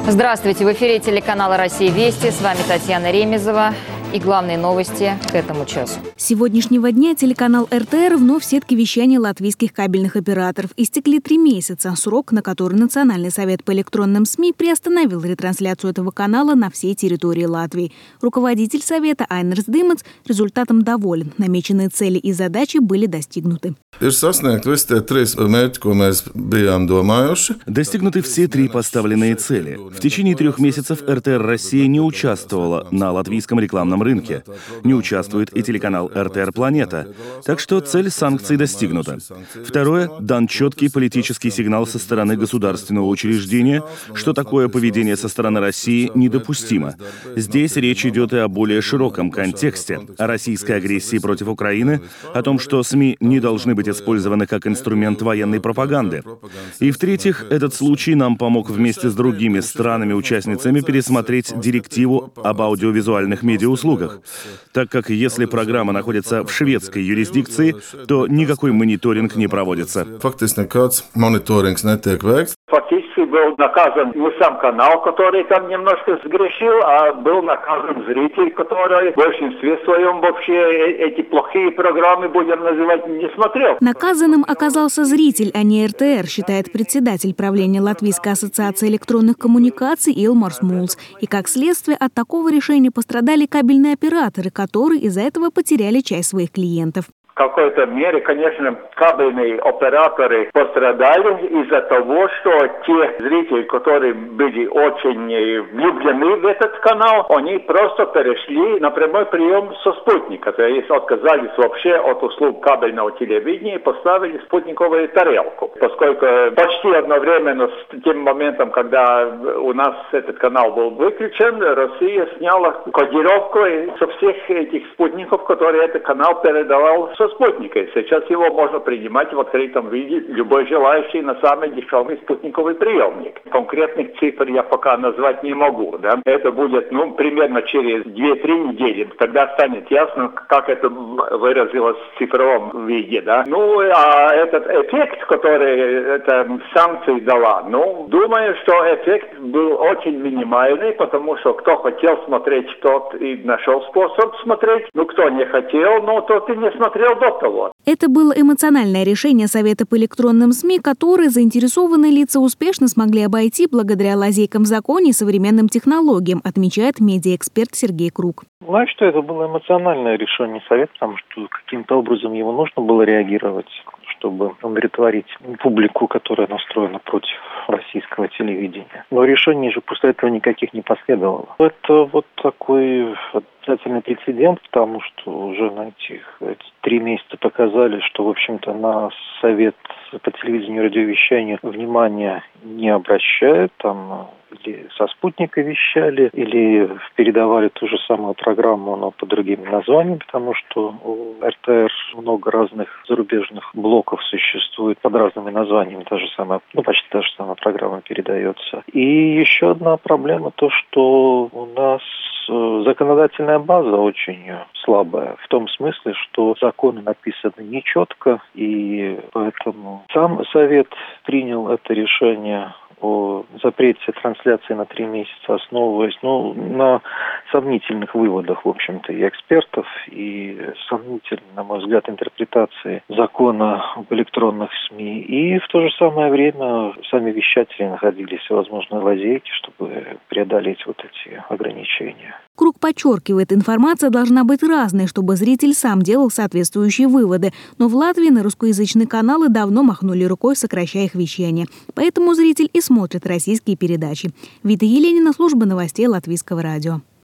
Здравствуйте! В эфире телеканала «Россия Вести». С вами Татьяна Ремезова. И главные новости к этому часу. С сегодняшнего дня телеканал РТР вновь в сетке вещания латвийских кабельных операторов. Истекли 3 месяца, срок, на который Национальный совет по электронным СМИ приостановил ретрансляцию этого канала на всей территории Латвии. Руководитель совета Айнерс Димац результатом доволен. Намеченные цели и задачи были достигнуты. Достигнуты все 3 поставленные цели. В течение 3 месяцев РТР Россия не участвовала на латвийском рекламном рынке. Не участвует и телеканал РТР Планета. Так что цель санкций достигнута. Второе, дан четкий политический сигнал со стороны государственного учреждения, что такое поведение со стороны России недопустимо. Здесь речь идет и о более широком контексте, о российской агрессии против Украины, о том, что СМИ не должны быть использованы как инструмент военной пропаганды. И в-третьих, этот случай нам помог вместе с другими странами-участницами пересмотреть директиву об аудиовизуальных медиауслугах, так как если программа находится в шведской юрисдикции, то никакой мониторинг не проводится. Фактически был наказан не сам канал, который там немножко сгрешил, а был наказан зритель, который в большинстве своем вообще эти плохие программы, будем называть, не смотрел. Наказанным оказался зритель, а не РТР, считает председатель правления Латвийской ассоциации электронных коммуникаций Илмарс Мулс. И как следствие от такого решения пострадали кабельные операторы, которые из-за этого потеряли часть своих клиентов. В какой-то мере, конечно, кабельные операторы пострадали из-за того, что те зрители, которые были очень влюблены в этот канал, они просто перешли на прямой прием со спутника. То есть отказались вообще от услуг кабельного телевидения и поставили спутниковую тарелку. Поскольку почти одновременно с тем моментом, когда у нас этот канал был выключен, Россия сняла кодировку со всех этих спутников, которые этот канал передавал со спутника. Сейчас его можно принимать в открытом виде любой желающий на самый дешевый спутниковый приемник. Конкретных цифр я пока назвать не могу. Да? Это будет примерно через 2-3 недели. Тогда станет ясно, как это выразилось в цифровом виде. Да? А этот эффект, который эта санкция дала, думаю, что эффект был очень минимальный, потому что кто хотел смотреть, тот и нашел способ смотреть. Кто не хотел, тот и не смотрел до того. Это было эмоциональное решение Совета по электронным СМИ, которые заинтересованные лица успешно смогли обойти благодаря лазейкам в законе и современным технологиям, отмечает медиаэксперт Сергей Круг. Знаю, что это было эмоциональное решение Совета, потому что каким-то образом его нужно было реагировать, чтобы умиротворить публику, которая настроена против российского телевидения. Но решений же после этого никаких не последовало. Это вот такой обязательный прецедент, потому что уже эти 3 месяца показали, что, в общем-то, на Совет по телевидению и радиовещанию внимания не обращают, или со спутника вещали, или передавали ту же самую программу, но под другими названиями, потому что у РТР много разных зарубежных блоков существует под разными названиями, почти та же самая программа передается. И еще одна проблема, то, что у нас законодательная база очень слабая, в том смысле, что законы написаны нечетко, и поэтому сам Совет принял это решение о запрете трансляции на 3 месяца, основываясь на сомнительных выводах, в общем-то, и экспертов, и сомнительной, на мой взгляд, интерпретации закона об электронных СМИ. И в то же самое время сами вещатели находили всевозможные лазейки, чтобы преодолеть эти ограничения. Круг подчеркивает, информация должна быть разной, чтобы зритель сам делал соответствующие выводы. Но в Латвии на русскоязычные каналы давно махнули рукой, сокращая их вещание. Поэтому зритель и смотрит российские передачи. Вита Еленина, служба новостей Латвийского радио.